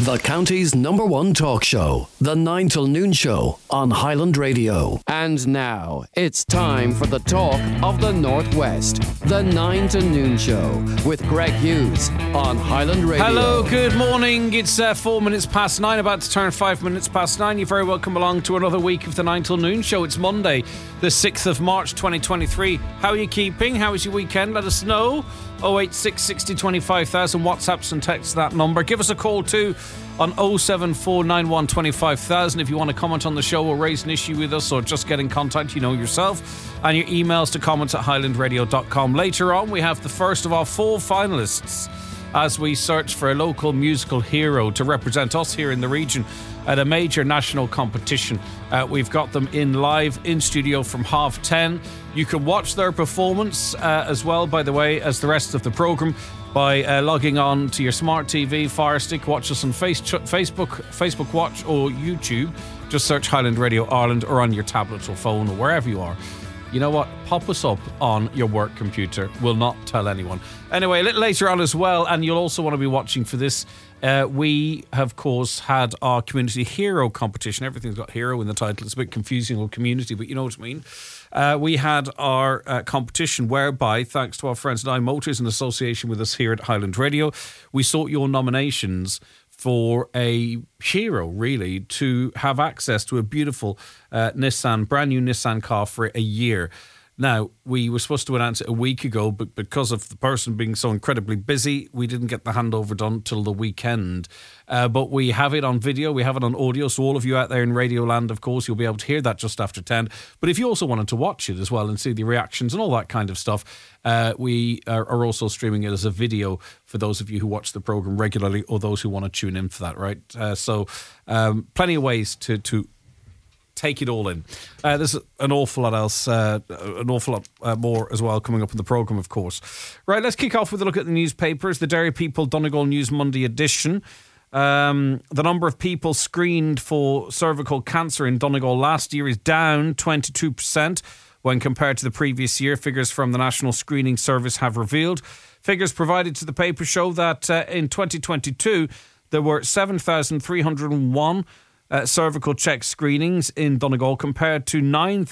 The county's #1 talk show, The 9 till Noon Show on Highland Radio. And now, it's time for the talk of the Northwest, The 9 till Noon Show with Greg Hughes on Highland Radio. Hello, good morning. It's 4 minutes past 9, about to turn 5 minutes past 9. You're very welcome along to another week of The 9 till Noon Show. It's Monday, the 6th of March 2023. How are you keeping? How was your weekend? Let us know. 086 60 25,000, WhatsApps and texts that number. Give us a call too on 07491 25,000 if you want to comment on the show or raise an issue with us or just get in contact, you know yourself. And your emails to comments@highlandradio.com. Later on, we have the first of our 4 finalists as we search for a local musical hero to represent us here in the region at a major national competition. We've got them in live in studio from 10:30. You can watch their performance as well, by the way, as the rest of the programme by logging on to your smart TV, Fire Stick. Watch us on Facebook Watch or YouTube. Just search Highland Radio Ireland, or on your tablet or phone or wherever you are. You know what? Pop us up on your work computer. We'll not tell anyone. Anyway, a little later on as well, and you'll also want to be watching for this. We have, of course, had our community hero competition. Everything's got hero in the title. It's a bit confusing on community, but you know what I mean. We had our competition whereby, thanks to our friends at iMotors in association with us here at Highland Radio, we sought your nominations for a hero, really, to have access to a beautiful brand new Nissan car for a year. Now, we were supposed to announce it a week ago, but because of the person being so incredibly busy, we didn't get the handover done till the weekend. But we have it on video, we have it on audio, so all of you out there in Radio Land, of course, you'll be able to hear that just after 10. But if you also wanted to watch it as well and see the reactions and all that kind of stuff, we are also streaming it as a video for those of you who watch the programme regularly or those who want to tune in for that, right? So plenty of ways to take it all in. There's an awful lot else, an awful lot more as well coming up in the programme, of course. Right, let's kick off with a look at the newspapers. The Derry People Donegal News Monday edition. The number of people screened for cervical cancer in Donegal last year is down 22% when compared to the previous year. Figures from the National Screening Service have revealed. Figures provided to the paper show that in 2022 there were 7,301 cervical check screenings in Donegal compared to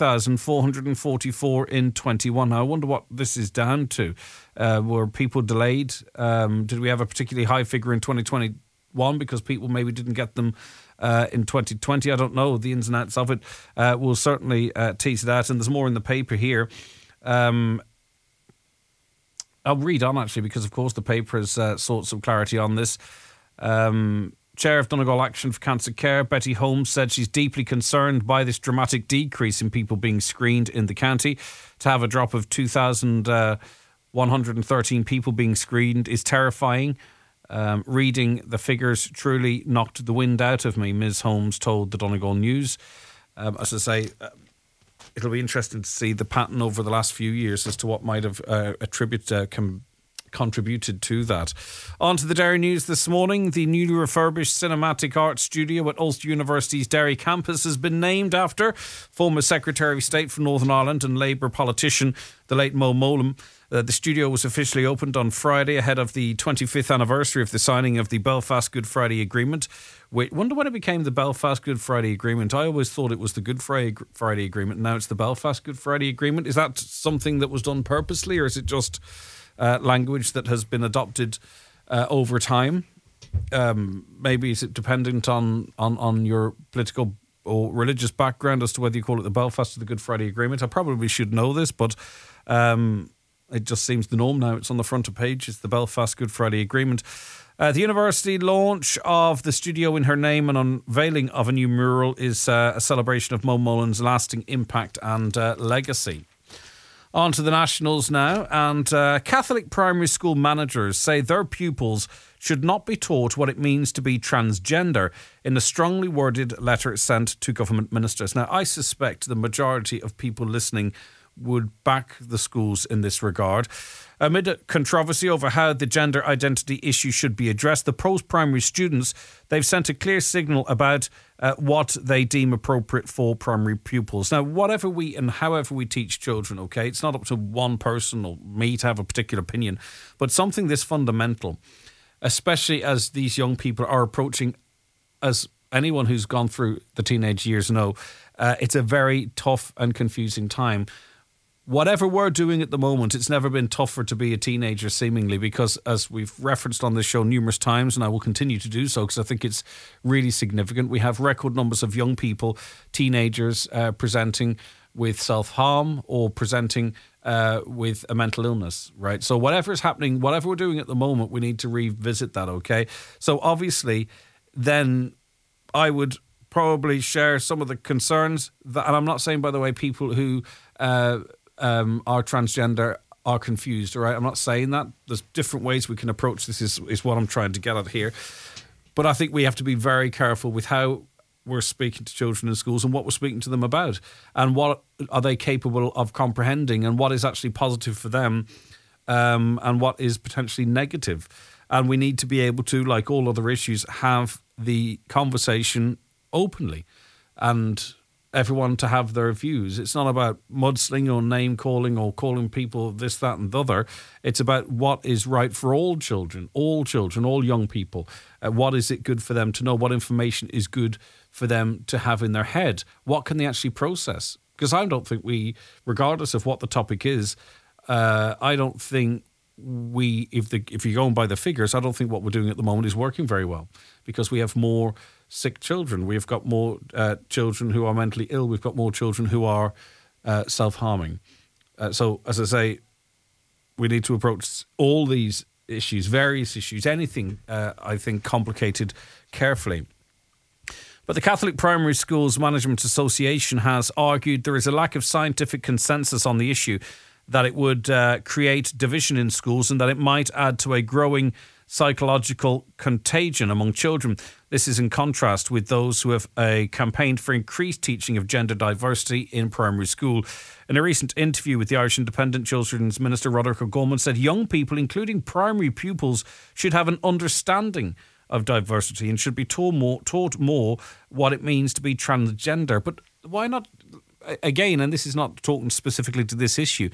9,444 in 21. Now, I wonder what this is down to. Were people delayed? Did we have a particularly high figure in 2021 because people maybe didn't get them in 2020? I don't know the ins and outs of it. We'll certainly tease it out, and there's more in the paper here. I'll read on, actually, because, of course, the paper has sought some clarity on this. Chair of Donegal Action for Cancer Care, Betty Holmes, said she's deeply concerned by this dramatic decrease in people being screened in the county. To have a drop of 2,113 people being screened is terrifying. Reading the figures truly knocked the wind out of me, Ms. Holmes told the Donegal News. As I say, it'll be interesting to see the pattern over the last few years as to what might have contributed to that. On to the Derry News this morning. The newly refurbished Cinematic Arts Studio at Ulster University's Derry campus has been named after former Secretary of State for Northern Ireland and Labour politician, the late Mo Mowlam. The studio was officially opened on Friday ahead of the 25th anniversary of the signing of the Belfast Good Friday Agreement. Wonder when it became the Belfast Good Friday Agreement. I always thought it was the Good Friday Agreement. Now it's the Belfast Good Friday Agreement. Is that something that was done purposely, or is it just language that has been adopted over time? Maybe is it dependent on your political or religious background as to whether you call it the Belfast or the Good Friday Agreement? I probably should know this, but it just seems the norm now. It's on the front of page. It's the Belfast Good Friday Agreement. The university launch of the studio in her name and unveiling of a new mural is a celebration of Mo Mullen's lasting impact and legacy. On to the nationals now, and Catholic primary school managers say their pupils should not be taught what it means to be transgender in a strongly worded letter sent to government ministers. Now, I suspect the majority of people listening would back the schools in this regard. Amid a controversy over how the gender identity issue should be addressed, the post-primary students, they've sent a clear signal about what they deem appropriate for primary pupils. Now, whatever we and however we teach children, okay, it's not up to one person or me to have a particular opinion, but something this fundamental. especially as these young people are approaching, as anyone who's gone through the teenage years know, it's a very tough and confusing time. Whatever we're doing at the moment, it's never been tougher to be a teenager, seemingly, because as we've referenced on this show numerous times, and I will continue to do so because I think it's really significant, we have record numbers of young people, teenagers, presenting with self-harm or presenting with a mental illness, right? So whatever is happening, whatever we're doing at the moment, we need to revisit that, okay? So obviously, then I would probably share some of the concerns that, and I'm not saying, by the way, people who are transgender are confused, all right? I'm not saying that. There's different ways we can approach this is what I'm trying to get at here. But I think we have to be very careful with how we're speaking to children in schools and what we're speaking to them about and what are they capable of comprehending and what is actually positive for them and what is potentially negative. And we need to be able to, like all other issues, have the conversation openly and everyone to have their views. It's not about mudslinging or name calling or calling people this, that and the other. It's about what is right for all children, all young people. What is it good for them to know? What information is good for them to have in their head? What can they actually process? Because I don't think we, regardless of what the topic is, I don't think if you're going by the figures, I don't think what we're doing at the moment is working very well because we have more sick children. We've got more children who are mentally ill. We've got more children who are self-harming. So, as I say, we need to approach all these issues, various issues, anything, I think, complicated carefully. But the Catholic Primary Schools Management Association has argued there is a lack of scientific consensus on the issue, that it would create division in schools and that it might add to a growing psychological contagion among children. This is in contrast with those who have campaigned for increased teaching of gender diversity in primary school. In a recent interview with the Irish Independent, Children's Minister Roderick O'Gorman said young people, including primary pupils, should have an understanding of diversity and should be taught more what it means to be transgender. But why not? Again, and this is not talking specifically to this issue,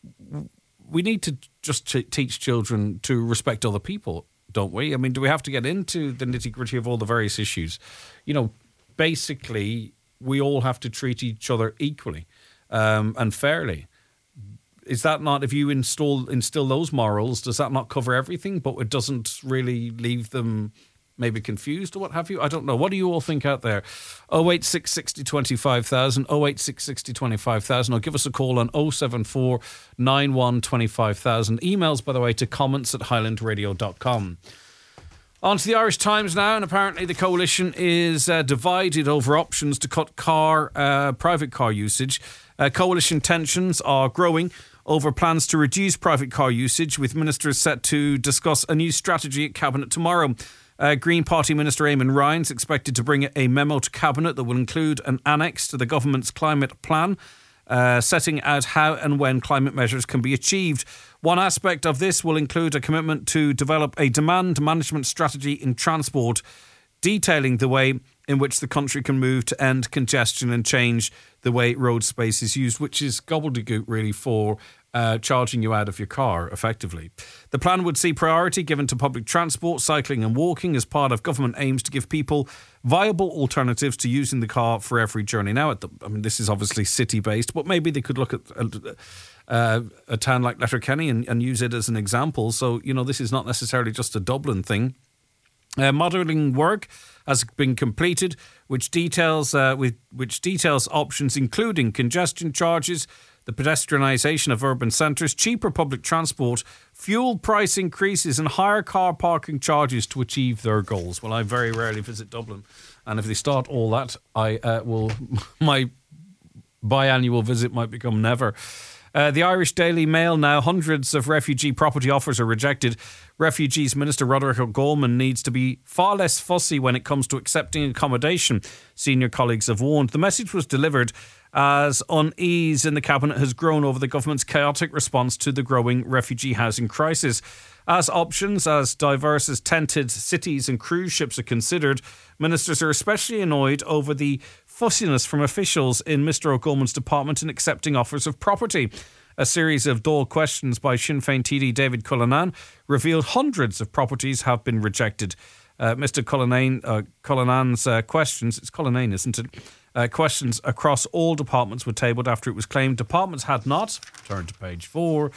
we need to just teach children to respect other people, don't we? I mean, do we have to get into the nitty-gritty of all the various issues? You know, basically, we all have to treat each other equally and fairly. Is that not, if you instill those morals, does that not cover everything, but it doesn't really leave them maybe confused or what have you? I don't know. What do you all think out there? 086 60 25,000, 086 60 25,000, or give us a call on 074 91 25,000. Emails, by the way, to comments@highlandradio.com. On to the Irish Times now, and apparently the coalition is divided over options to cut private car usage. Coalition tensions are growing over plans to reduce private car usage, with ministers set to discuss a new strategy at Cabinet tomorrow. Green Party Minister Eamon Ryan's expected to bring a memo to Cabinet that will include an annex to the government's climate plan, setting out how and when climate measures can be achieved. One aspect of this will include a commitment to develop a demand management strategy in transport, detailing the way in which the country can move to end congestion and change the way road space is used, which is gobbledygook really for charging you out of your car, effectively. The plan would see priority given to public transport, cycling and walking as part of government aims to give people viable alternatives to using the car for every journey. Now, this is obviously city-based, but maybe they could look at a town like Letterkenny and use it as an example. So, this is not necessarily just a Dublin thing. Modelling work has been completed, which details options including congestion charges, the pedestrianisation of urban centres, cheaper public transport, fuel price increases and higher car parking charges to achieve their goals. Well, I very rarely visit Dublin, and if they start all that, my biannual visit might become never. The Irish Daily Mail now, hundreds of refugee property offers are rejected. Refugees Minister Roderick O'Gorman needs to be far less fussy when it comes to accepting accommodation, senior colleagues have warned. The message was delivered as unease in the Cabinet has grown over the government's chaotic response to the growing refugee housing crisis. As options as diverse as tented cities and cruise ships are considered, ministers are especially annoyed over the fussiness from officials in Mr O'Gorman's department in accepting offers of property. A series of Dáil questions by Sinn Féin TD David Cullinane revealed hundreds of properties have been rejected. Mr. Cullinane's questions, it's Cullinane, isn't it? Questions across all departments were tabled after it was claimed departments had not, turn to page 4,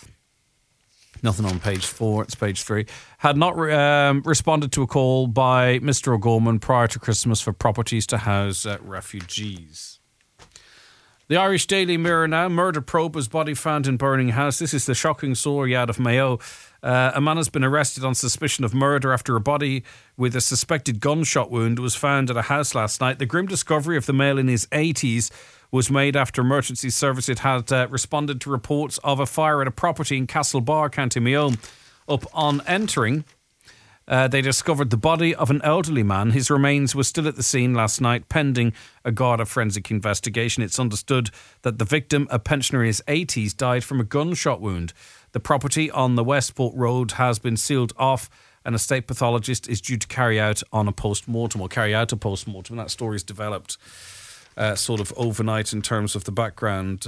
nothing on page 4, it's page 3, had not responded to a call by Mr. O'Gorman prior to Christmas for properties to house refugees. The Irish Daily Mirror now. Murder probe was body found in burning house. This is the shocking story out of Mayo. A man has been arrested on suspicion of murder after a body with a suspected gunshot wound was found at a house last night. The grim discovery of the male in his 80s was made after emergency services had responded to reports of a fire at a property in Castlebar, County Mayo. On entering, they discovered the body of an elderly man. His remains were still at the scene last night, pending a Garda forensic investigation. It's understood that the victim, a pensioner in his 80s, died from a gunshot wound. The property on the Westport Road has been sealed off, and a state pathologist is due to carry out a post-mortem. That story's developed sort of overnight in terms of the background.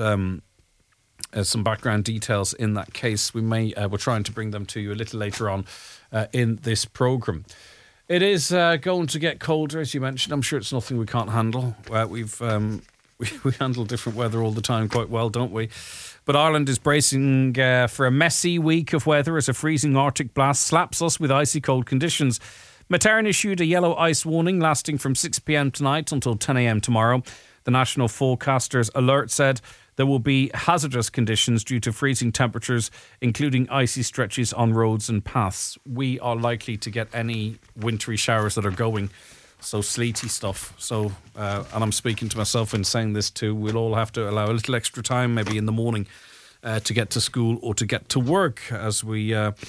Some background details in that case. We're trying to bring them to you a little later on in this programme. It is going to get colder, as you mentioned. I'm sure it's nothing we can't handle. We handle different weather all the time quite well, don't we? But Ireland is bracing for a messy week of weather as a freezing Arctic blast slaps us with icy cold conditions. Meteorn issued a yellow ice warning lasting from 6 p.m. tonight until 10 a.m. tomorrow. The National Forecaster's alert said there will be hazardous conditions due to freezing temperatures, including icy stretches on roads and paths. We are likely to get any wintry showers that are going, so sleety stuff. So, and I'm speaking to myself in saying this too, we'll all have to allow a little extra time, maybe in the morning, to get to school or to get to work, as we've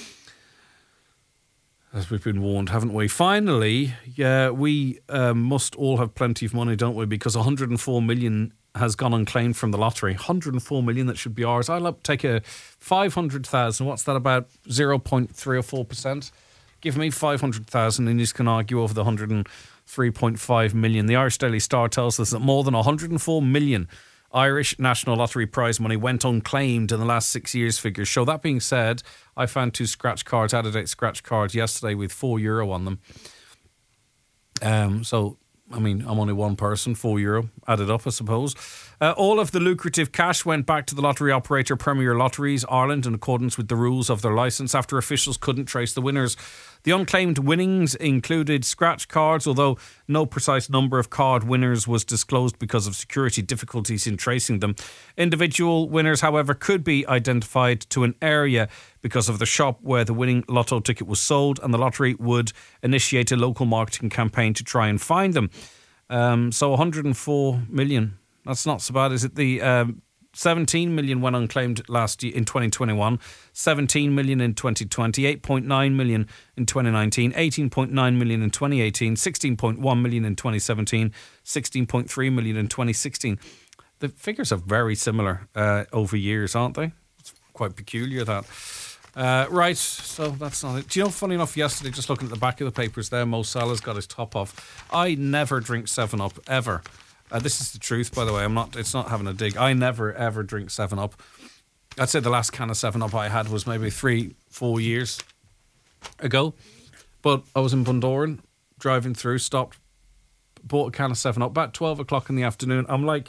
been warned, haven't we? Finally, we must all have plenty of money, don't we? Because 104 million has gone unclaimed from the lottery. 104 million, that should be ours. I'll take a 500,000. What's that, about 0.3 or 4%? Give me 500,000 and you can argue over the 103.5 million. The Irish Daily Star tells us that more than 104 million Irish National Lottery prize money went unclaimed in the last 6 years, figures show. That being said, I found 2 scratch cards, out-of-date scratch cards yesterday with €4 on them. So, I mean, I'm only one person, €4 added up, I suppose. All of the lucrative cash went back to the lottery operator Premier Lotteries Ireland in accordance with the rules of their licence after officials couldn't trace the winners. The unclaimed winnings included scratch cards, although no precise number of card winners was disclosed because of security difficulties in tracing them. Individual winners, however, could be identified to an area because of the shop where the winning lotto ticket was sold, and the lottery would initiate a local marketing campaign to try and find them. So 104 million, that's not so bad, is it? The 17 million went unclaimed last year in 2021, 17 million in 2020, 8.9 million in 2019, 18.9 million in 2018, 16.1 million in 2017, 16.3 million in 2016. The figures are very similar over years, aren't they? It's quite peculiar, that. Right, so that's not it. Do you know, funny enough, yesterday, just looking at the back of the papers there, Mo Salah's got his top off. I never drink 7-Up, ever. This is the truth, by the way. It's not having a dig. I never, ever drink 7-Up. I'd say the last can of 7-Up I had was maybe 3-4 years ago. But I was in Bundoran, driving through, stopped, bought a can of 7-Up, about 12 o'clock in the afternoon. I'm like,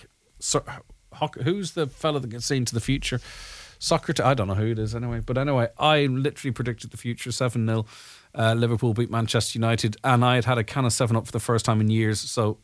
who's the fella that gets seen to the future? I don't know who it is anyway. But anyway, I literally predicted the future, 7-0. Liverpool beat Manchester United, and I had a can of 7-Up for the first time in years. So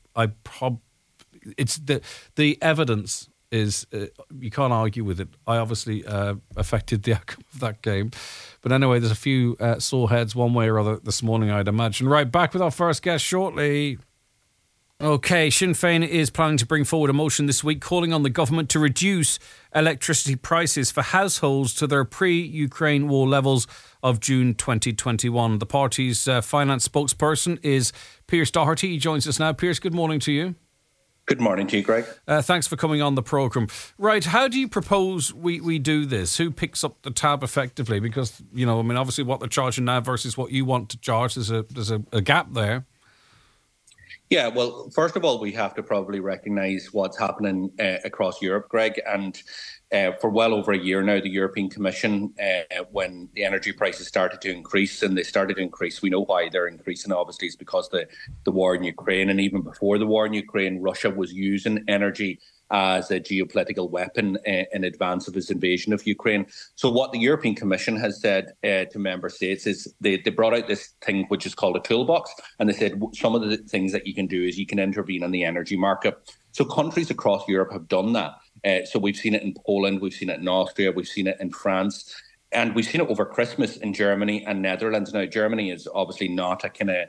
it's the evidence is you can't argue with it. I obviously affected the outcome of that game. But anyway, there's a few sore heads one way or other this morning, I'd imagine. Right, back with our first guest shortly. Okay, Sinn Féin is planning to bring forward a motion this week calling on the government to reduce electricity prices for households to their pre-Ukraine war levels of June 2021. The party's finance spokesperson is Pearse Doherty. He joins us now. Pearse, good morning to you. Good morning to you, Greg. Thanks for coming on the programme. Right, how do you propose we do this? Who picks up the tab effectively? Because, you know, I mean, obviously what they're charging now versus what you want to charge, there's a gap there. Yeah, well, first of all, we have to probably recognise what's happening across Europe, Greg. And for well over a year now, the European Commission, when the energy prices started to increase, and they started to increase, we know why they're increasing, obviously, is because the war in Ukraine. And even before the war in Ukraine, Russia was using energy as a geopolitical weapon in advance of his invasion of Ukraine. So what the European Commission has said to member states is they brought out this thing which is called a toolbox, and they said some of the things that you can do is you can intervene on the energy market. So countries across Europe have done that. So we've seen it in Poland, we've seen it in Austria, we've seen it in France, and we've seen it over Christmas in Germany and Netherlands. Now, Germany is obviously not a kind of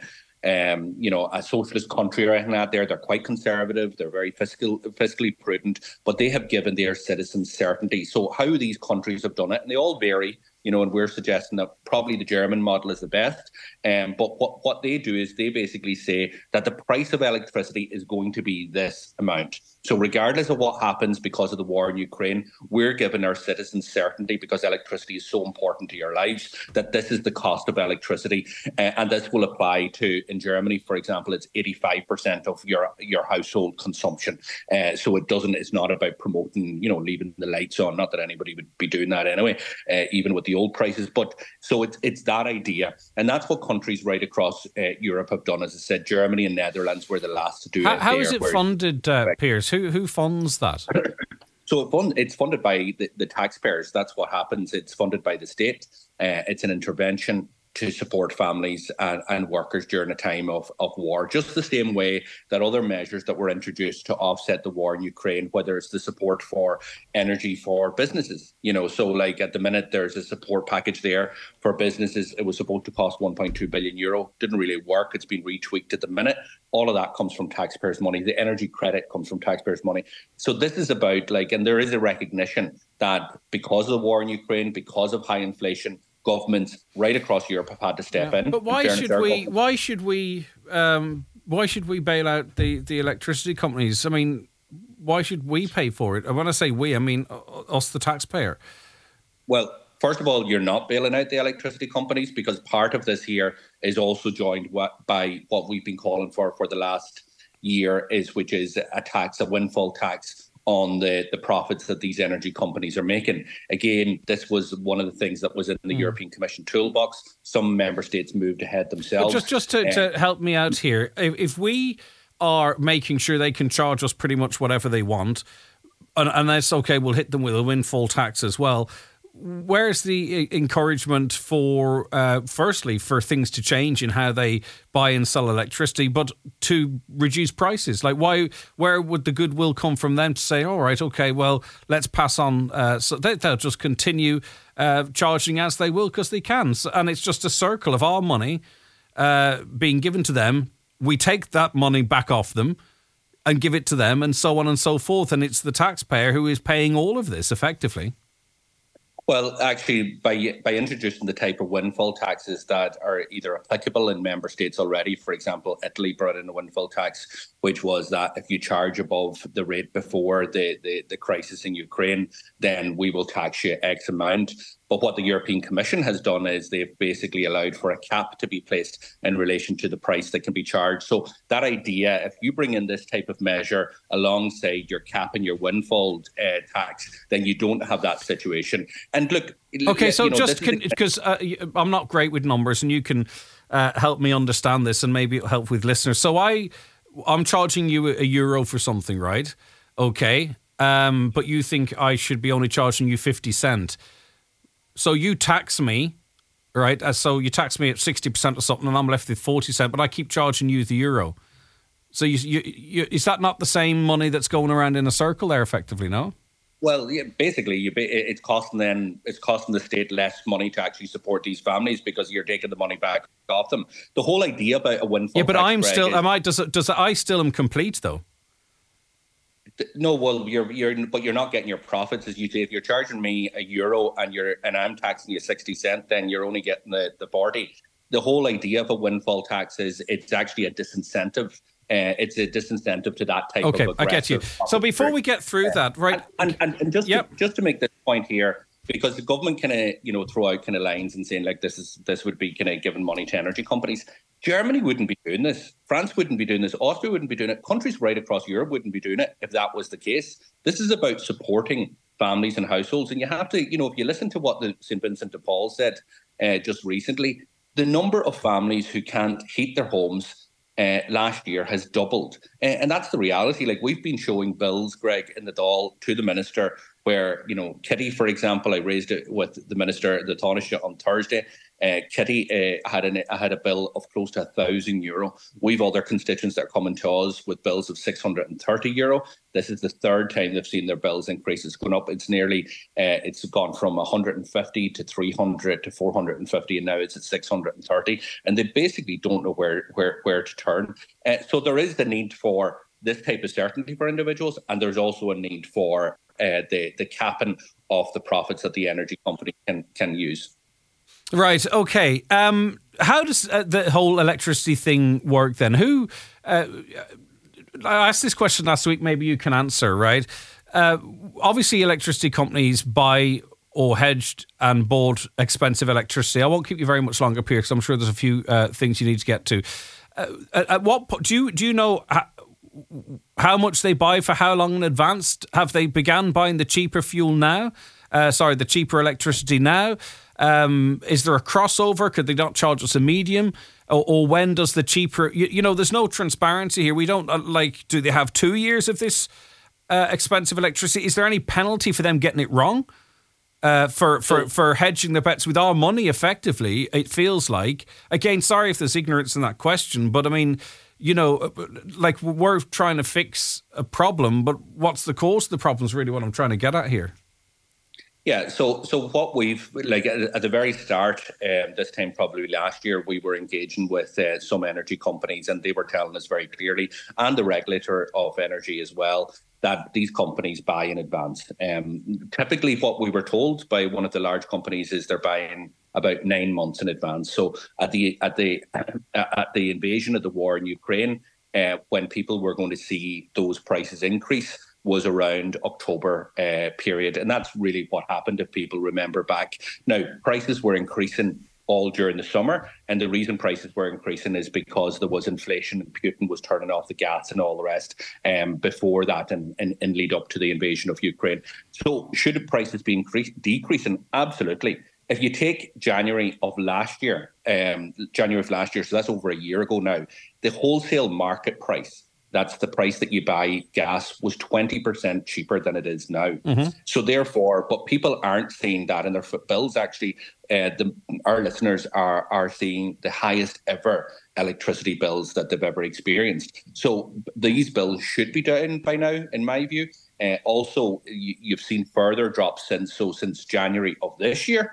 a socialist country or anything like that. They're quite conservative. They're very fiscally prudent, but they have given their citizens certainty. So how these countries have done it, and they all vary, and we're suggesting that probably the German model is the best. But what they do is they basically say that the price of electricity is going to be this amount. So regardless of what happens because of the war in Ukraine, we're giving our citizens certainty, because electricity is so important to your lives, that this is the cost of electricity. And this will apply to, in Germany, for example, it's 85% of your household consumption. So it's not about promoting, leaving the lights on. Not that anybody would be doing that anyway, even with the old prices. But so it's that idea. And that's what countries right across Europe have done. As I said, Germany and Netherlands were the last to do it. How is it funded, Piers? Who funds that? So it's funded by the taxpayers. That's what happens. It's funded by the state. It's an intervention to support families and workers during a time of war, just the same way that other measures that were introduced to offset the war in Ukraine, whether it's the support for energy for businesses. So like at the minute, there's a support package there for businesses. It was supposed to cost €1.2 billion. Didn't really work. It's been retweaked at the minute. All of that comes from taxpayers' money. The energy credit comes from taxpayers' money. So this is about and there is a recognition that because of the war in Ukraine, because of high inflation, governments right across Europe have had to step in. But why should we bail out the electricity companies? I mean, why should we pay for it? And when I say we, I mean us, the taxpayer. Well, first of all, you're not bailing out the electricity companies, because part of this here is also joined by what we've been calling for the last year, which is a windfall tax on the profits that these energy companies are making. Again, this was one of the things that was in the European Commission toolbox. Some member states moved ahead themselves. But just to help me out here, if we are making sure they can charge us pretty much whatever they want, and that's okay, we'll hit them with a windfall tax as well, where's the encouragement for, firstly, for things to change in how they buy and sell electricity, but to reduce prices? Like, where would the goodwill come from them to say, all right, okay, well, let's pass on, so they'll just continue charging as they will because they can. And it's just a circle of our money being given to them. We take that money back off them and give it to them, and so on and so forth. And it's the taxpayer who is paying all of this effectively. Well, actually, by introducing the type of windfall taxes that are either applicable in member states already, for example, Italy brought in a windfall tax, which was that if you charge above the rate before the crisis in Ukraine, then we will tax you X amount. But what the European Commission has done is they've basically allowed for a cap to be placed in relation to the price that can be charged. So that idea, if you bring in this type of measure alongside your cap and your windfall tax, then you don't have that situation. And look, okay, so because I'm not great with numbers, and you can help me understand this, and maybe it'll help with listeners. So I'm charging you €1 for something, right? Okay, but you think I should be only charging you 50 cents. So you tax me, right? So you tax me at 60% or something, and I'm left with 40 cents, but I keep charging you the euro. So you is that not the same money that's going around in a circle there, effectively? No. Well, yeah, basically, it's costing the state less money to actually support these families, because you're taking the money back off them. The whole idea about a windfall. Yeah, but I'm still. I still am complete though? No, well, you're not getting your profits, as you say. If you're charging me €1 and I'm taxing you 60 cents, then you're only getting the 40. The whole idea of a windfall tax is it's actually a disincentive. It's a disincentive to that type of aggressive. Okay, I get you. So before we get through that, right? And just to make this point here, because the government kind of, throw out kind of lines and saying like this would be kind of giving money to energy companies. Germany wouldn't be doing this. France wouldn't be doing this. Austria wouldn't be doing it. Countries right across Europe wouldn't be doing it if that was the case. This is about supporting families and households. And you have to, if you listen to what the St. Vincent de Paul said just recently, the number of families who can't heat their homes last year has doubled. And that's the reality. Like, we've been showing bills, Greg, in the Dáil to the minister where, Kitty, for example, I raised it with the minister, the Taoiseach, on Thursday. Kitty had a bill of close to €1,000. We've other constituents that are coming to us with bills of €630. This is the third time they've seen their bills increases going up. It's nearly, it's gone from 150 to 300 to 450, and now it's at 630. And they basically don't know where to turn. So there is the need for this type of certainty for individuals, and there's also a need for the capping of the profits that the energy company can use. Right. Okay. How does the whole electricity thing work then? I asked this question last week. Maybe you can answer. Right. Obviously, electricity companies buy or hedged and bought expensive electricity. I won't keep you very much longer, Pierre, because I'm sure there's a few things you need to get to. At what point do you know how much they buy for how long in advance? Have they began buying the cheaper fuel now? The cheaper electricity now? Is there a crossover? Could they not charge us a medium? Or when does the cheaper... there's no transparency here. We don't, do they have 2 years of this expensive electricity? Is there any penalty for them getting it wrong? For hedging their bets with our money, effectively, it feels like. Again, sorry if there's ignorance in that question, but I mean... we're trying to fix a problem, but what's the cause of the problem is really what I'm trying to get at here. Yeah, so what we've, at the very start, this time probably last year, we were engaging with some energy companies, and they were telling us very clearly, and the regulator of energy as well, that these companies buy in advance. Typically, what we were told by one of the large companies is they're buying about 9 months in advance. So at the invasion of the war in Ukraine, when people were going to see those prices increase, was around October period. And that's really what happened, if people remember back. Now, prices were increasing all during the summer. And the reason prices were increasing is because there was inflation and Putin was turning off the gas and all the rest before that and lead up to the invasion of Ukraine. So should prices be decreasing? Absolutely. If you take January of last year, so that's over a year ago now, the wholesale market price, that's the price that you buy gas, was 20% cheaper than it is now. Mm-hmm. So therefore, but people aren't seeing that in their bills. Actually, our listeners are seeing the highest ever electricity bills that they've ever experienced. So these bills should be down by now, in my view. Also, you've seen further drops since January of this year.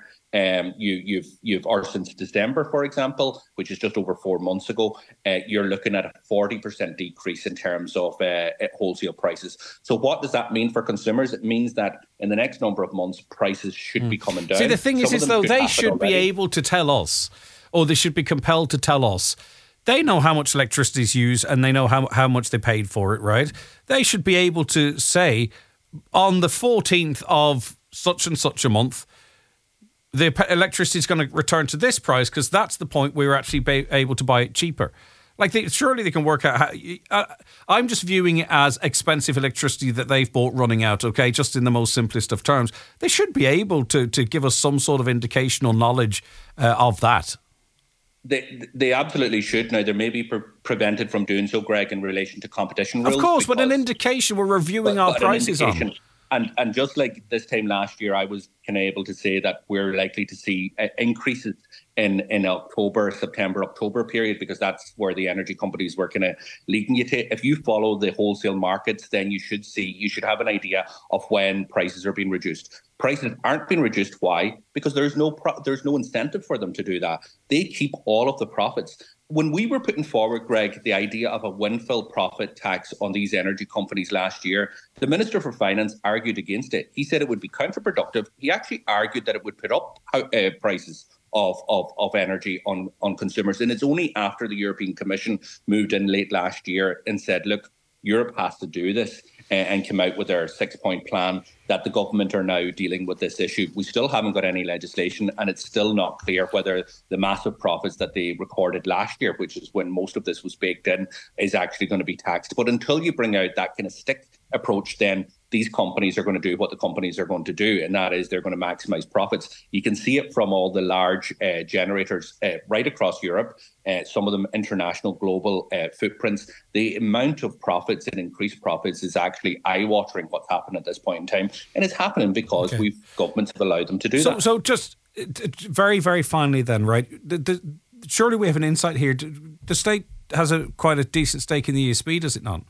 Or since December, for example, which is just over 4 months ago, you're looking at a 40% decrease in terms of wholesale prices. So what does that mean for consumers? It means that in the next number of months, prices should be coming down. See, the thing is though, they should be able to tell us, or they should be compelled to tell us, they know how much electricity is used and they know how much they paid for it, right? They should be able to say, on the 14th of such and such a month, the electricity is going to return to this price because that's the point we were actually able to buy it cheaper. Surely they can work out how... I'm just viewing it as expensive electricity that they've bought running out, okay, just in the most simplest of terms. They should be able to give us some sort of indication or knowledge of that. They absolutely should. Now, they may be prevented from doing so, Greg, in relation to competition rules. Of course, but an indication we're reviewing our prices on. And just like this time last year, I was kind of able to say that we're likely to see increases in October, September, October period, because that's where the energy companies were kind of leading you to. If you follow the wholesale markets, then you should have an idea of when prices are being reduced. Prices aren't being reduced. Why? Because there's no incentive for them to do that. They keep all of the profits. When we were putting forward, Greg, the idea of a windfall profit tax on these energy companies last year, the Minister for Finance argued against it. He said it would be counterproductive. He actually argued that it would put up prices of energy on consumers. And it's only after the European Commission moved in late last year and said, look, Europe has to do this. and came out with their 6-point plan, that the government are now dealing with this issue. We still haven't got any legislation, and it's still not clear whether the massive profits that they recorded last year, which is when most of this was baked in, is actually going to be taxed. But until you bring out that kind of stick approach, then these companies are going to do what the companies are going to do, and that is they're going to maximize profits. You can see it from all the large generators right across Europe, some of them international, global footprints. The amount of profits and increased profits is actually eye-watering what's happened at this point in time, and it's happening because governments have allowed them to do that. So just very, very finally then, right, surely we have an insight here. The state has quite a decent stake in the ESB, does it not?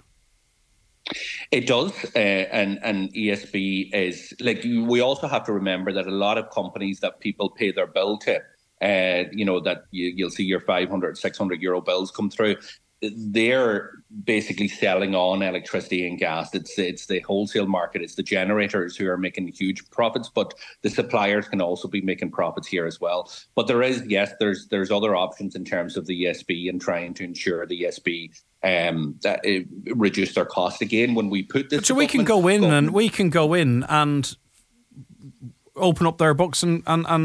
It does, and ESB is, like, we also have to remember that a lot of companies that people pay their bill to, that you'll see your 500, 600 euro bills come through, they're basically selling on electricity and gas. It's the wholesale market. It's the generators who are making huge profits, but the suppliers can also be making profits here as well. But there's other options in terms of the ESB and trying to ensure the ESB that it reduce their cost again when we put this. So we can go in and open up their books and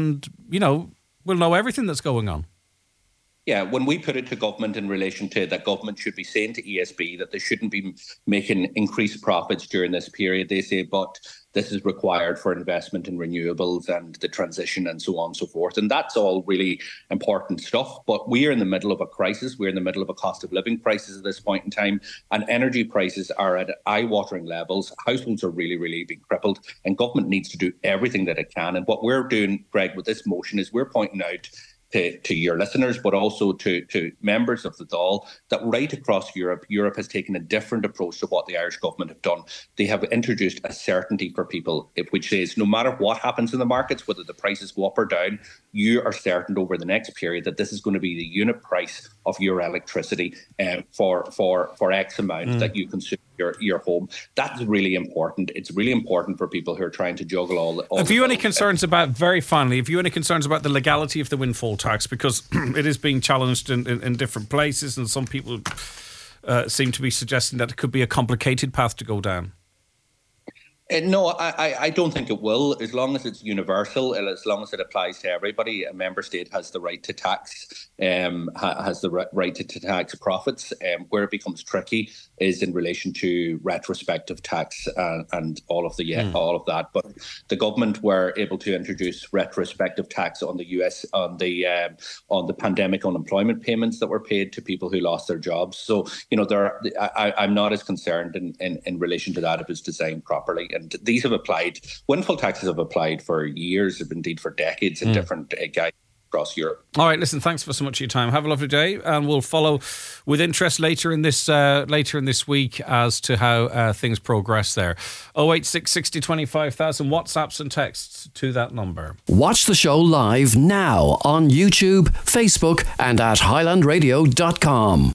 we'll know everything that's going on. Yeah, when we put it to government in relation to that, government should be saying to ESB that they shouldn't be making increased profits during this period. They say, but this is required for investment in renewables and the transition and so on and so forth. And that's all really important stuff. But we are in the middle of a crisis. We're in the middle of a cost of living crisis at this point in time. And energy prices are at eye-watering levels. Households are really, really being crippled. And government needs to do everything that it can. And what we're doing, Greg, with this motion is we're pointing out to your listeners, but also to members of the Dáil, that right across Europe has taken a different approach to what the Irish government have done. They have introduced a certainty for people, which is no matter what happens in the markets, whether the prices go up or down, you are certain over the next period that this is going to be the unit price of your electricity for X amount that you consume your home. That's really important. It's really important for people who are trying to juggle all. Have you any concerns about, very finally, have you any concerns about the legality of the windfall tax? Because it is being challenged in different places, and some people seem to be suggesting that it could be a complicated path to go down. No, I don't think it will. As long as it's universal, and as long as it applies to everybody, a member state has the right to tax, has the right to tax profits. Where it becomes tricky is in relation to retrospective tax and all of that. But the government were able to introduce retrospective tax on the on the pandemic unemployment payments that were paid to people who lost their jobs. So I'm not as concerned in relation to that if it's designed properly. And these have applied, windfall taxes have applied for years, indeed for decades in different guidelines across Europe. All right, listen, thanks for so much of your time. Have a lovely day, and we'll follow with interest later in this week as to how things progress there. 086 60 25,000 WhatsApps and texts to that number. Watch the show live now on YouTube, Facebook, and at highlandradio.com.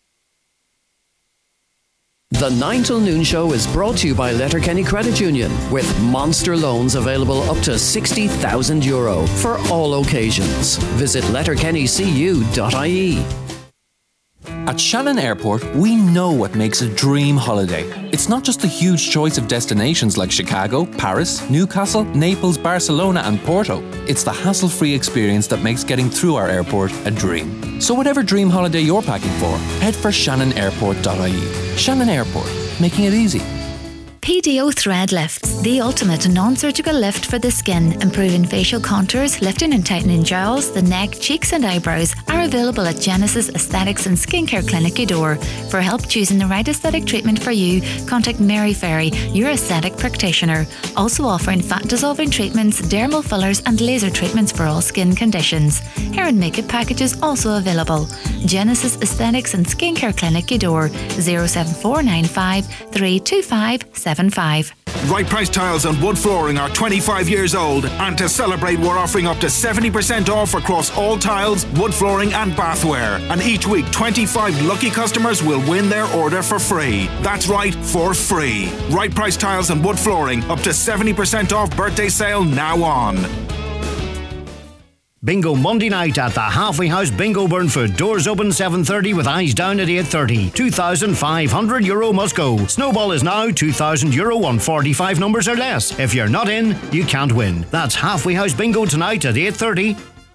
The 9 till Noon Show is brought to you by Letterkenny Credit Union, with monster loans available up to €60,000 for all occasions. Visit letterkennycu.ie. At Shannon Airport, we know what makes a dream holiday. It's not just the huge choice of destinations like Chicago, Paris, Newcastle, Naples, Barcelona and Porto. It's the hassle-free experience that makes getting through our airport a dream. So whatever dream holiday you're packing for, head for shannonairport.ie. Shannon Airport, making it easy. PDO Thread Lifts, the ultimate non-surgical lift for the skin, improving facial contours, lifting and tightening jowls, the neck, cheeks and eyebrows, are available at Genesis Aesthetics and Skincare Clinic Udor. For help choosing the right aesthetic treatment for you, contact Mary Ferry, your aesthetic practitioner. Also offering fat-dissolving treatments, dermal fillers and laser treatments for all skin conditions. Hair and makeup packages also available. Genesis Aesthetics and Skincare Clinic Udor, 07495 325 75. Right Price Tiles and Wood Flooring are 25 years old, and to celebrate we're offering up to 70% off across all tiles, wood flooring and bathware. And each week 25 lucky customers will win their order for free. That's right, for free. Right Price Tiles and Wood Flooring, up to 70% off birthday sale now on. Bingo Monday night at the Halfway House Bingo Burnfoot. Doors open 7:30 with eyes down at 8:30. €2,500 must go. Snowball is now €2,000 on 45 numbers or less. If you're not in, you can't win. That's Halfway House Bingo tonight at 8:30.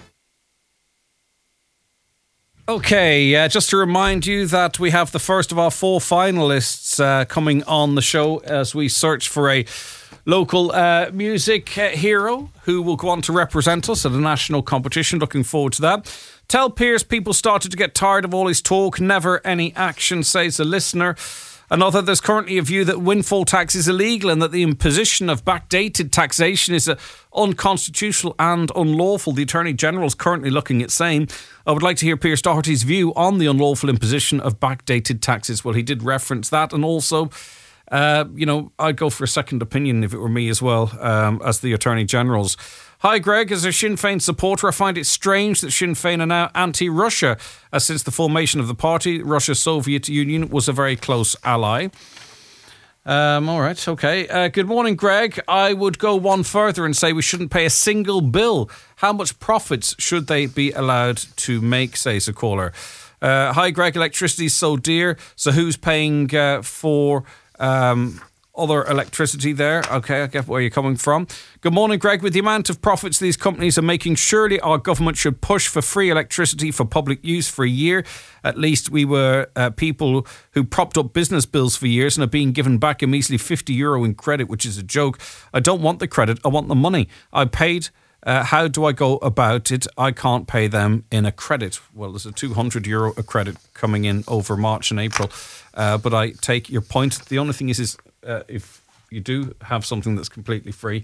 Okay, just to remind you that we have the first of our 4 finalists coming on the show as we search for a local music hero who will go on to represent us at a national competition. Looking forward to that. Tell Piers people started to get tired of all his talk, never any action, says a listener. Another, there's currently a view that windfall tax is illegal and that the imposition of backdated taxation is unconstitutional and unlawful. The Attorney General is currently looking at saying, I would like to hear Piers Doherty's view on the unlawful imposition of backdated taxes. Well, he did reference that, and also I'd go for a second opinion if it were me as well, as the Attorney General's. Hi, Greg. As a Sinn Féin supporter, I find it strange that Sinn Féin are now anti-Russia, as since the formation of the party, Russia's Soviet Union was a very close ally. All right, okay. Good morning, Greg. I would go one further and say we shouldn't pay a single bill. How much profits should they be allowed to make, says a caller. Hi, Greg. Electricity's so dear, so who's paying for other electricity there? Okay, I get where you're coming from. Good morning, Greg. With the amount of profits these companies are making, surely our government should push for free electricity for public use for a year. At least we were people who propped up business bills for years and are being given back a measly €50 in credit, which is a joke. I don't want the credit, I want the money. I paid. How do I go about it? I can't pay them in a credit. Well, there's a €200 a credit coming in over March and April. But I take your point. The only thing is if you do have something that's completely free,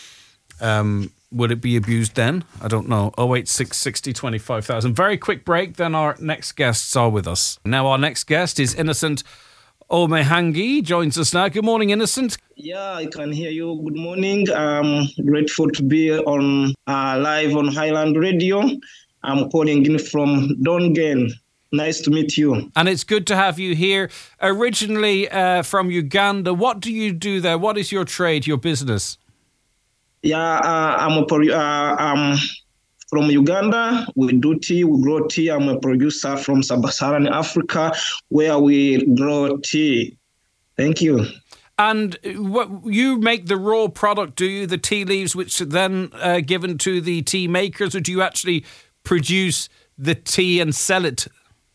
would it be abused then? I don't know. 086 60 25,000. Very quick break, then our next guests are with us. Now our next guest is Innocent Omehangi, joins us now. Good morning, Innocent. Yeah, I can hear you. Good morning. I'm grateful to be on live on Highland Radio. I'm calling in from Dongen. Nice to meet you. And it's good to have you here. Originally from Uganda, what do you do there? What is your trade, your business? Yeah, I'm from Uganda. We do tea, we grow tea. I'm a producer from Sub-Saharan Africa where we grow tea. Thank you. And what you make the raw product, do you? The tea leaves, which are then given to the tea makers, or do you actually produce the tea and sell it?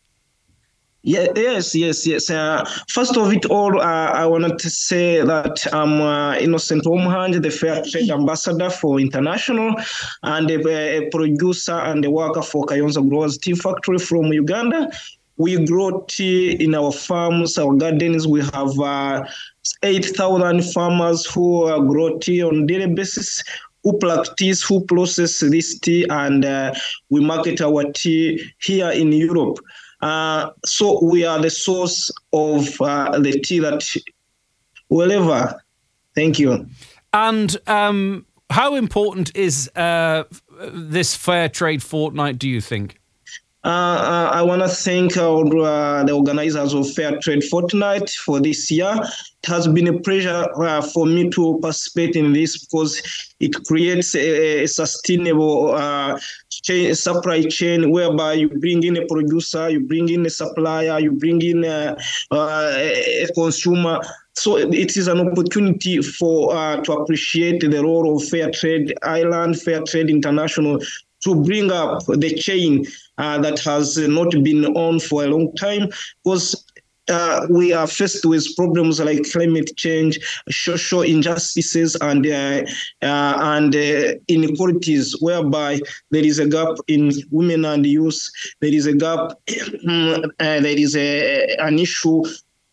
Yes. First of it all, I wanted to say that I'm Innocent Omuhangi, the Fair Trade Ambassador for International, and a producer and a worker for Kayonza Growers Tea Factory from Uganda. We grow tea in our farms, our gardens. We have 8,000 farmers who grow tea on a daily basis, who pluck teas, who process this tea, and we market our tea here in Europe. So we are the source of the tea that wherever. Thank you. And how important is this Fair Trade Fortnight, do you think? I want to thank the organizers of Fair Trade Fortnight for this year. It has been a pleasure for me to participate in this because it creates a sustainable supply chain whereby you bring in a producer, you bring in a supplier, you bring in a consumer. So it is an opportunity for to appreciate the role of Fair Trade Ireland, Fair Trade International, to bring up the chain that has not been on for a long time, because we are faced with problems like climate change, social injustices, and inequalities, whereby there is a gap in women and youth. There is a gap. There is an issue.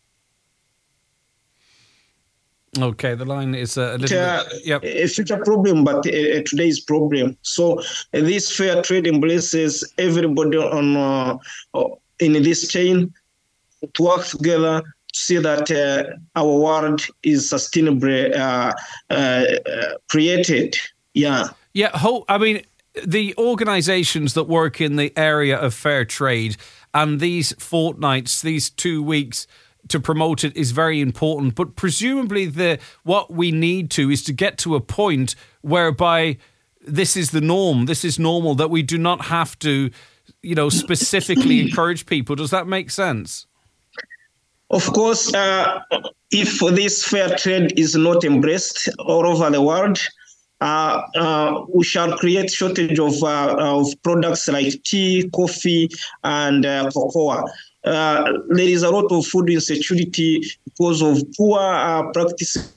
Okay, the line is a little bit... a future problem, but today's problem. So this fair trade embraces everybody on in this chain to work together to see that our world is sustainably created. Yeah. I mean, the organisations that work in the area of fair trade and these fortnights, these 2 weeks to promote it is very important. But presumably what we need to is to get to a point whereby this is the norm, this is normal, that we do not have to, specifically encourage people. Does that make sense? Of course, if this fair trade is not embraced all over the world, we shall create shortage of products like tea, coffee, and cocoa. There is a lot of food insecurity because of poor practices.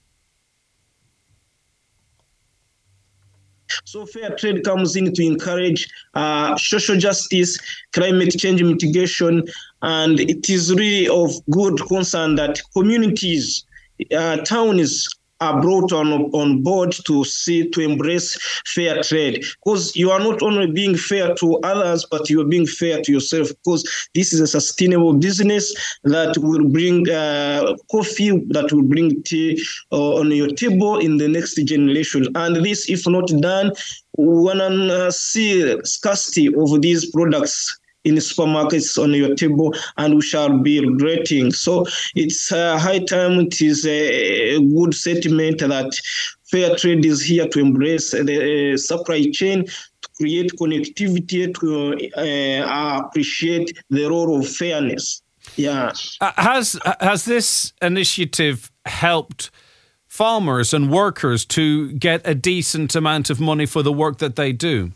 So fair trade comes in to encourage social justice, climate change mitigation, and it is really of good concern that communities, towns are brought on board to embrace fair trade, because you are not only being fair to others, but you are being fair to yourself, because this is a sustainable business that will bring coffee, that will bring tea on your table in the next generation. And this, if not done, we want to see scarcity of these products in supermarkets on your table, and we shall be regretting. So it's high time. It is a good sentiment that fair trade is here to embrace the supply chain, to create connectivity, to appreciate the role of fairness. Yeah. Has this initiative helped farmers and workers to get a decent amount of money for the work that they do?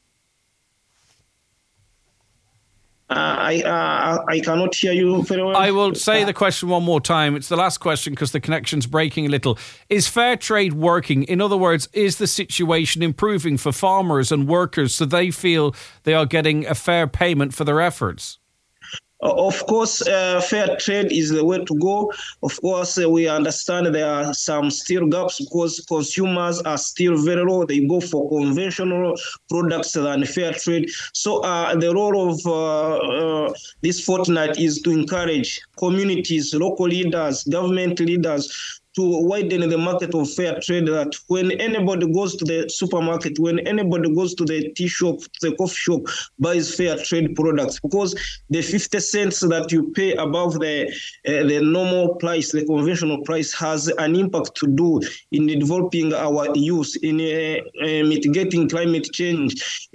I cannot hear you very well. I will say the question one more time. It's the last question because the connection's breaking a little. Is fair trade working? In other words, is the situation improving for farmers and workers so they feel they are getting a fair payment for their efforts? Of course, fair trade is the way to go. Of course, we understand there are some still gaps because consumers are still very low. They go for conventional products than fair trade. So the role of this fortnight is to encourage communities, local leaders, government leaders to widen the market of fair trade, that when anybody goes to the supermarket, when anybody goes to the tea shop, the coffee shop, buys fair trade products, because the 50 cents that you pay above the normal price, the conventional price, has an impact to do in developing our youth, in mitigating climate change.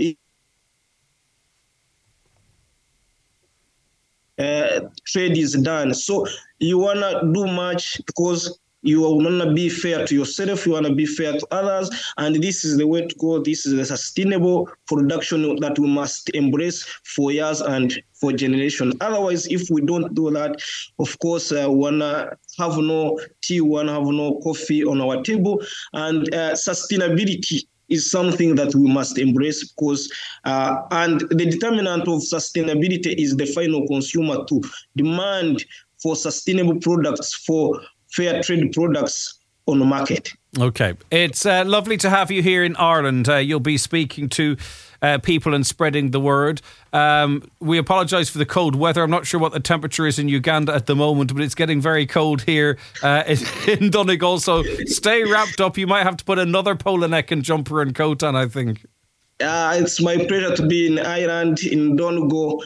Trade is done. So you want to do much because you want to be fair to yourself, you want to be fair to others, and this is the way to go. This is a sustainable production that we must embrace for years and for generations. Otherwise, if we don't do that, of course, we want to have no tea, we want to have no coffee on our table, and sustainability is something that we must embrace, because and the determinant of sustainability is the final consumer to demand for sustainable products, for fair trade products on the market. Okay. It's lovely to have you here in Ireland. You'll be speaking to people and spreading the word. We apologise for the cold weather. I'm not sure what the temperature is in Uganda at the moment, but it's getting very cold here in Donegal. So stay wrapped up. You might have to put another polo neck and jumper and coat on, I think. It's my pleasure to be in Ireland, in Donegal.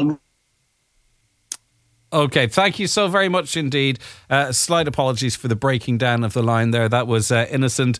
Okay, thank you so very much indeed. Slight apologies for the breaking down of the line there. That was Innocent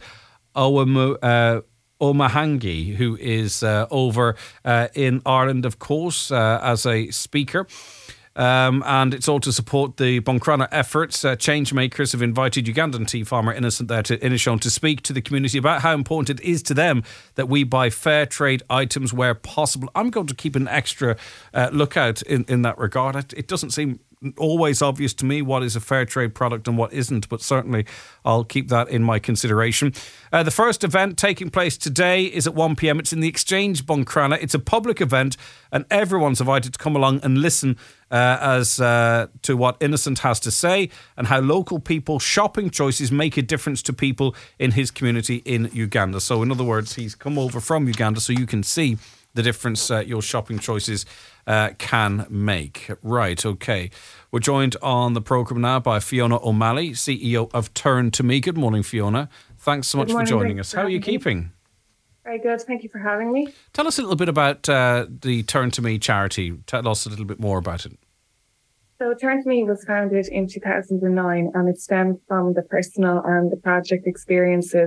Omahangi, who is over in Ireland, of course, as a speaker. And it's all to support the Buncrana efforts. Changemakers have invited Ugandan tea farmer Innocent there to Inishowen to speak to the community about how important it is to them that we buy fair trade items where possible. I'm going to keep an extra lookout in that regard. It doesn't seem always obvious to me what is a fair trade product and what isn't, but certainly I'll keep that in my consideration. The first event taking place today is at 1 p.m. It's in the Exchange Buncrana. It's a public event and everyone's invited to come along and listen as to what Innocent has to say and how local people's shopping choices make a difference to people in his community in Uganda. So in other words, he's come over from Uganda so you can see the difference your shopping choices can make. Right, okay. We're joined on the programme now by Fiona O'Malley, CEO of Turn to Me. Good morning, Fiona. Thanks so much for joining us. How are you keeping? Very good. Thank you for having me. Tell us a little bit about the Turn to Me charity. Tell us a little bit more about it. So Turn to Me was founded in 2009 and it stemmed from the personal and the project experiences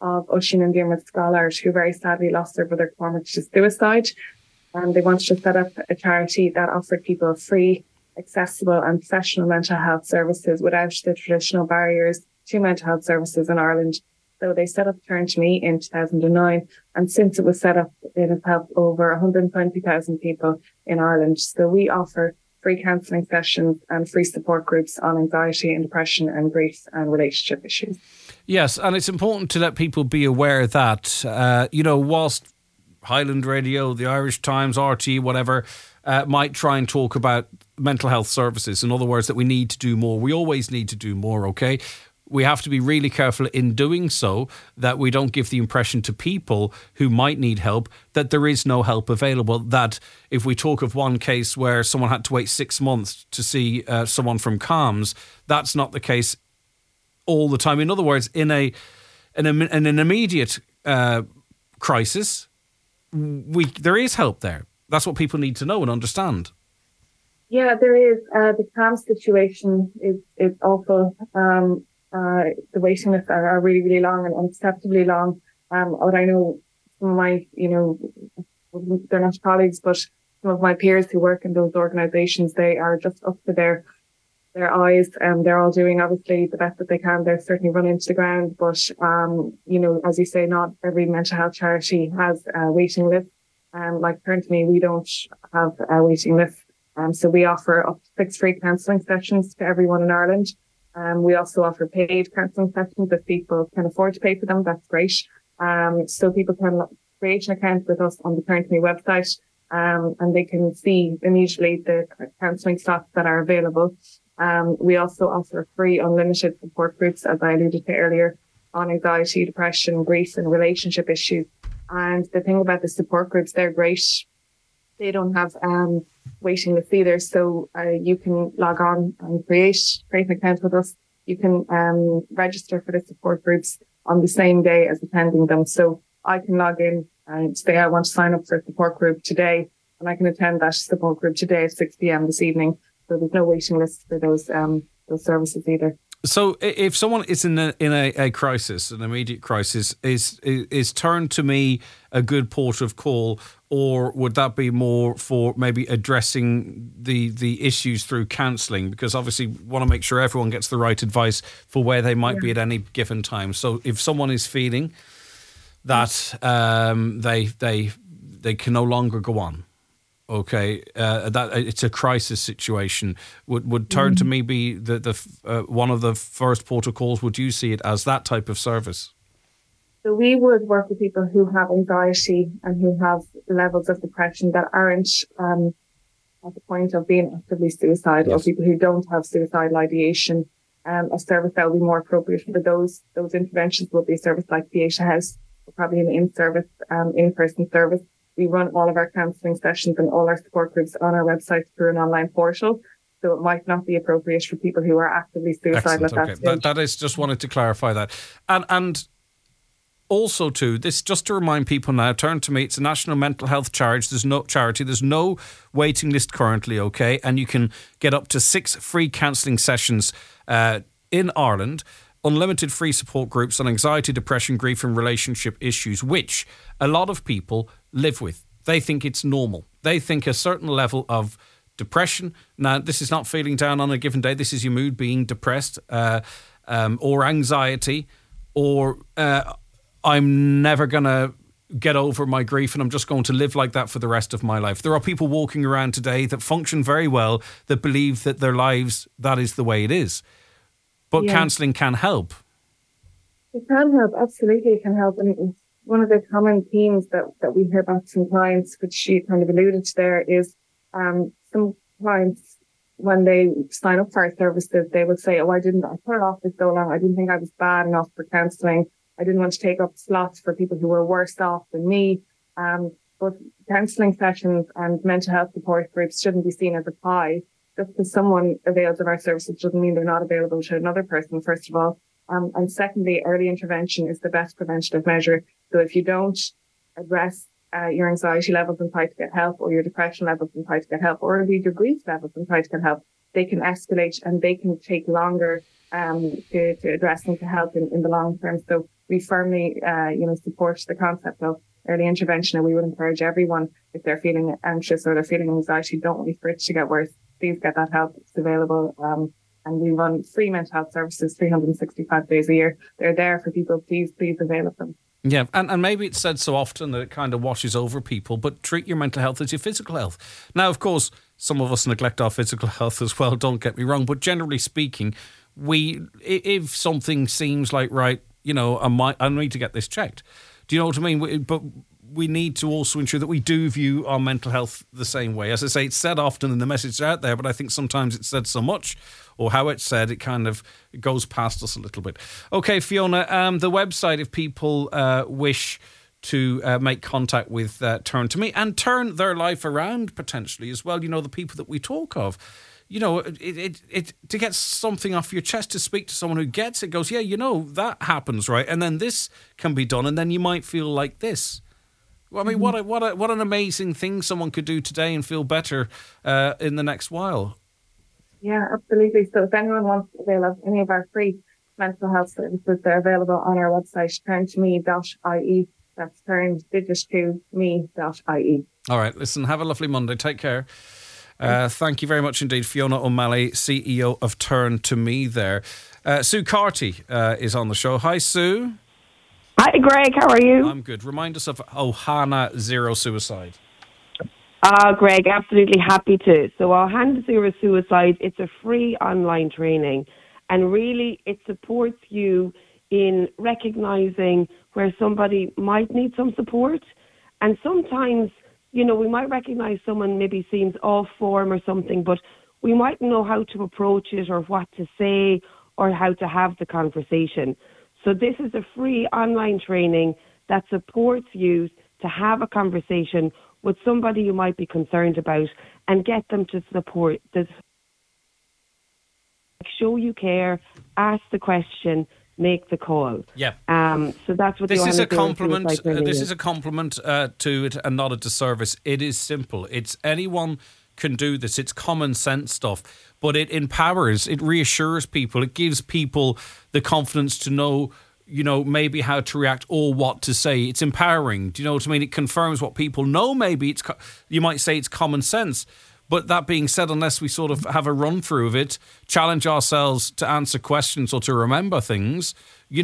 of Oisin and Diarmuid Scholars, who very sadly lost their brother Cormac to suicide. And they wanted to set up a charity that offered people free, accessible and professional mental health services without the traditional barriers to mental health services in Ireland. So they set up Turn to Me in 2009. And since it was set up, it has helped over 120,000 people in Ireland. So we offer free counselling sessions and free support groups on anxiety and depression and grief and relationship issues. Yes, and it's important to let people be aware that, whilst Highland Radio, the Irish Times, RT, whatever, might try and talk about mental health services, in other words, that we need to do more. We always need to do more, okay? We have to be really careful in doing so that we don't give the impression to people who might need help that there is no help available. That if we talk of one case where someone had to wait 6 months to see someone from CAMHS, that's not the case all the time. In other words, in an immediate crisis, there is help there. That's what people need to know and understand. Yeah, there is. The CAMHS situation is awful. The waiting lists are really, really long and unacceptably long. What I know, some of my, they're not colleagues, but some of my peers who work in those organisations, they are just up to their eyes. They're all doing, obviously, the best that they can. They're certainly running into the ground. But, as you say, not every mental health charity has a waiting list. Like Turn to Me, we don't have a waiting list. So we offer up to 6 free counselling sessions to everyone in Ireland. We also offer paid counselling sessions if people can afford to pay for them. That's great. So people can create an account with us on the Turn to Me website, and they can see immediately the counselling slots that are available. We also offer free unlimited support groups, as I alluded to earlier, on anxiety, depression, grief and relationship issues. And the thing about the support groups, they're great. They don't have waiting lists either. So you can log on and create an account with us. You can register for the support groups on the same day as attending them. So I can log in and say I want to sign up for a support group today, and I can attend that support group today at 6 p.m. this evening. So there's no waiting list for those services either. So if someone is in a crisis, an immediate crisis, is Turn to Me a good port of call, or would that be more for maybe addressing the issues through counselling? Because obviously we want to make sure everyone gets the right advice for where they might be at any given time. So if someone is feeling that they can no longer go on, okay, that it's a crisis situation, would Turn to Me be the one of the first protocols? Would you see it as that type of service? So we would work with people who have anxiety and who have levels of depression that aren't at the point of being actively suicidal, or people who don't have suicidal ideation. A service that would be more appropriate for those interventions would be a service like Pieta House, or probably an in-service, in-person service. We run all of our counselling sessions and all our support groups on our website through an online portal. So it might not be appropriate for people who are actively suicidal at that stage. That is, just wanted to clarify that. And also too, this, just to remind people now, Turn to Me, it's a national mental health charity. There's no waiting list currently, okay? And you can get up to 6 free counselling sessions in Ireland. Unlimited free support groups on anxiety, depression, grief and relationship issues, which a lot of people live with. They think it's normal. They think a certain level of depression. Now, this is not feeling down on a given day. This is your mood being depressed, or anxiety, or I'm never going to get over my grief and I'm just going to live like that for the rest of my life. There are people walking around today that function very well, that believe that their lives, that is the way it is. But counselling can help. It can help, absolutely it can help. And one of the common themes that we hear back from clients, which she kind of alluded to there, is some clients, when they sign up for our services, they would say, I put it off for so long. I didn't think I was bad enough for counselling. I didn't want to take up slots for people who were worse off than me. But counselling sessions and mental health support groups shouldn't be seen as a pie. Just because someone avails of our services doesn't mean they're not available to another person, first of all. And secondly, early intervention is the best preventative measure. So if you don't address your anxiety levels and try to get help, or your depression levels and try to get help, or indeed your grief levels and try to get help, they can escalate and they can take longer to address and to help in the long term. So we firmly, support the concept of early intervention, and we would encourage everyone, if they're feeling anxious or they're feeling anxiety, don't wait for it to get worse. Please get that help. It's available. And we run free mental health services 365 days a year. They're there for people. Please avail of them. Yeah, and maybe it's said so often that it kind of washes over people, but treat your mental health as your physical health. Now, of course, some of us neglect our physical health as well, don't get me wrong, but generally speaking, if something seems like, right, I need to get this checked. Do you know what I mean? But we need to also ensure that we do view our mental health the same way. As I say, it's said often and the message is out there, but I think sometimes it's said so much, or how it's said, it kind of goes past us a little bit. Okay, Fiona, the website, if people wish to make contact with Turn to Me and turn their life around potentially as well, the people that we talk of, it to get something off your chest, to speak to someone who gets it, goes, yeah, that happens, right? And then this can be done, and then you might feel like this. Well, I mean, what an amazing thing someone could do today and feel better in the next while. Yeah, absolutely. So if anyone wants to avail of any of our free mental health services, they're available on our website, turntome.ie. That's turn2me.ie. All right, listen, have a lovely Monday. Take care. Thank you very much indeed, Fiona O'Malley, CEO of Turn to Me there. Sue Carty is on the show. Hi, Sue. Hi, Greg. How are you? I'm good. Remind us of Ohana Zero Suicide. Greg, absolutely happy to. So Ohana Zero Suicide, it's a free online training, and really it supports you in recognising where somebody might need some support. And sometimes, we might recognise someone maybe seems off form or something, but we mightn't know how to approach it or what to say or how to have the conversation. So this is a free online training that supports you to have a conversation with somebody you might be concerned about and get them to support this. Show you care, ask the question, make the call. Yeah. So that's what this is a compliment. This is a compliment to it and not a disservice. It is simple. It's anyone can do this. It's common sense stuff, but it empowers, it reassures people, it gives people the confidence to know, maybe how to react or what to say. It's empowering. Do you know what I mean? It confirms what people know. Maybe you might say it's common sense, but that being said, unless we sort of have a run through of it, challenge ourselves to answer questions or to remember things,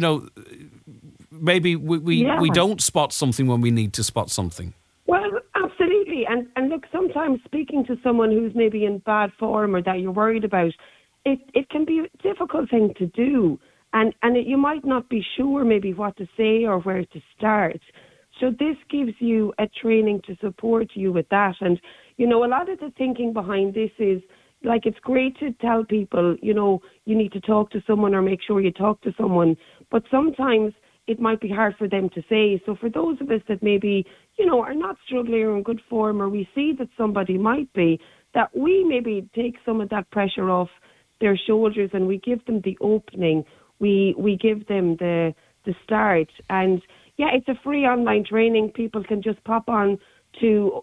maybe we don't spot something when we need to spot something. Well, absolutely. And look, sometimes speaking to someone who's maybe in bad form or that you're worried about, it can be a difficult thing to do. And you might not be sure maybe what to say or where to start. So this gives you a training to support you with that. And, a lot of the thinking behind this is, like, it's great to tell people, you need to talk to someone or make sure you talk to someone. But sometimes it might be hard for them to say. So for those of us that maybe, are not struggling or in good form, or we see that somebody might be, that we maybe take some of that pressure off their shoulders and we give them the opening. We give them the start. And yeah, it's a free online training. People can just pop on to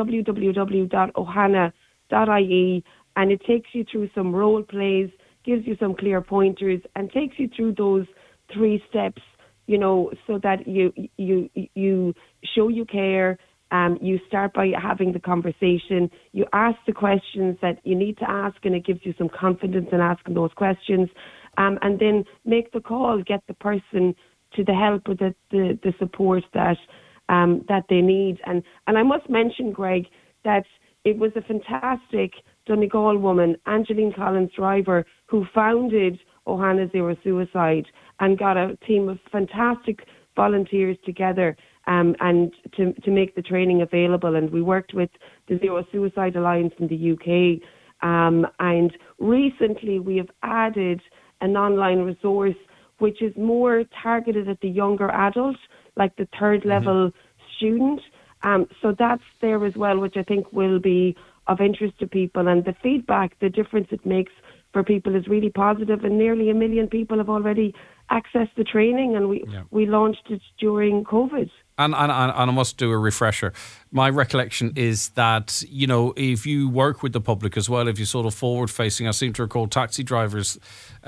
www.ohana.ie, and it takes you through some role plays, gives you some clear pointers, and takes you through those 3 steps, so that you show you care. You start by having the conversation. You ask the questions that you need to ask, and it gives you some confidence in asking those questions. And then make the call, get the person to the help or the support that they need. And I must mention, Greg, that it was a fantastic Donegal woman, Angeline Collins-Driver, who founded Ohana Zero Suicide and got a team of fantastic volunteers together and to make the training available. And we worked with the Zero Suicide Alliance in the UK. And recently we have added an online resource which is more targeted at the younger adult, like the third level student. So that's there as well, which I think will be of interest to people. And the feedback, the difference it makes for people is really positive, and nearly 1 million people have already access the training, and we launched it during COVID. And I must do a refresher. My recollection is that, you know, if you work with the public as well, if you're sort of forward-facing, I seem to recall taxi drivers,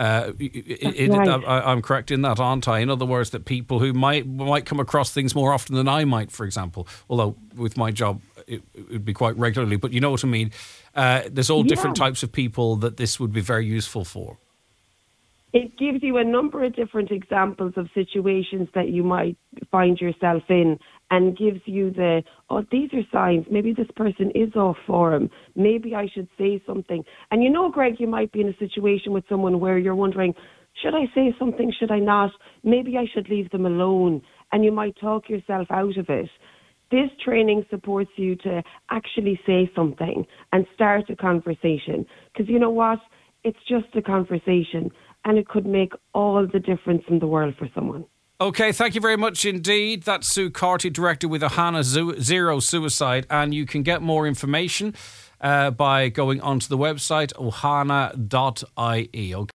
I'm correct in that, aren't I? In other words, that people who might come across things more often than I might, for example, although with my job it would be quite regularly, but you know what I mean. There's all different types of people that this would be very useful for. It gives you a number of different examples of situations that you might find yourself in, and gives you these are signs. Maybe this person is off form. Maybe I should say something. And you know, Greg, you might be in a situation with someone where you're wondering, should I say something? Should I not? Maybe I should leave them alone. And you might talk yourself out of it. This training supports you to actually say something and start a conversation. Because you know what? It's just a conversation. And it could make all the difference in the world for someone. Okay, thank you very much indeed. That's Sue Carty, Director with Ohana Zero Suicide. And you can get more information by going onto the website ohana.ie. Okay.